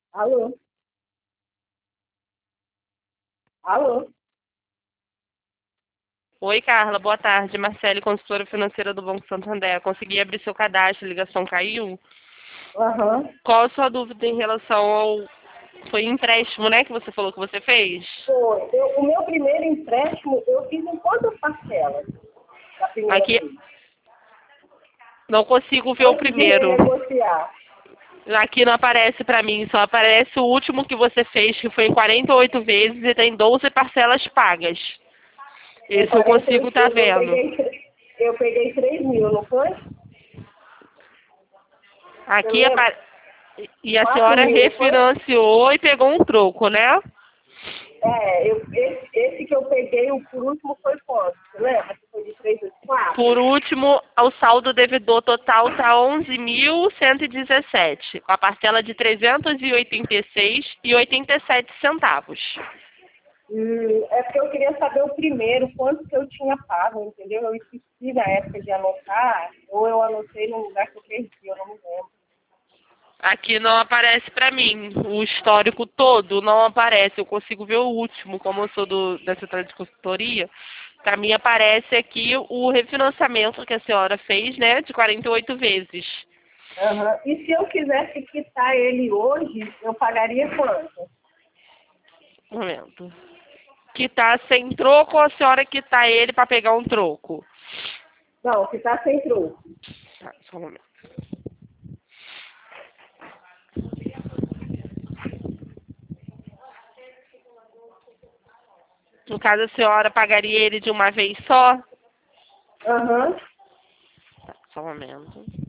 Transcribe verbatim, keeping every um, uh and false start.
Alô? Alô? Oi, Carla, boa tarde. Marcele, consultora financeira do Banco Santander. Consegui abrir seu cadastro, a ligação caiu. Aham. Qual a sua dúvida em relação ao... Foi empréstimo, né, que você falou que você fez? Foi. Eu- o meu primeiro empréstimo eu fiz em quantas parcelas? Da primeira Aqui vez. não consigo ver o Antes de primeiro. renegociar. Aqui não aparece pra mim, só aparece o último que você fez, que foi em quarenta e oito vezes e tem doze parcelas pagas. Em Esse eu quarenta e consigo oito estar vezes eu vendo. peguei, tre- eu peguei três mil, não foi? Você Aqui lembra? apa- e a quatro senhora mil, não foi? refinanciou e pegou um troco, né? É, eu, esse, esse que eu peguei, o por último foi quanto? Você lembra? Que foi de trezentos e oitenta e quatro? Por último, o saldo devedor total está onze mil cento e dezessete, com a parcela de trezentos e oitenta e seis e oitenta e sete centavos. Hum, é porque eu queria saber o primeiro, quanto que eu tinha pago, entendeu? Eu esqueci na época de anotar, ou eu anotei num lugar que eu perdi, eu não me lembro. Aqui não aparece para mim. O histórico todo não aparece. Eu consigo ver o último, como eu sou do, da central de consultoria. Para mim aparece aqui o refinanciamento que a senhora fez, né, de quarenta e oito vezes. Aham. E se eu quisesse quitar ele hoje, eu pagaria quanto? Um momento. Quitar sem troco ou a senhora quitar ele para pegar um troco? Não, quitar sem troco. Tá, só um momento. No caso, a senhora pagaria ele de uma vez só? Aham. Tá, só um momento.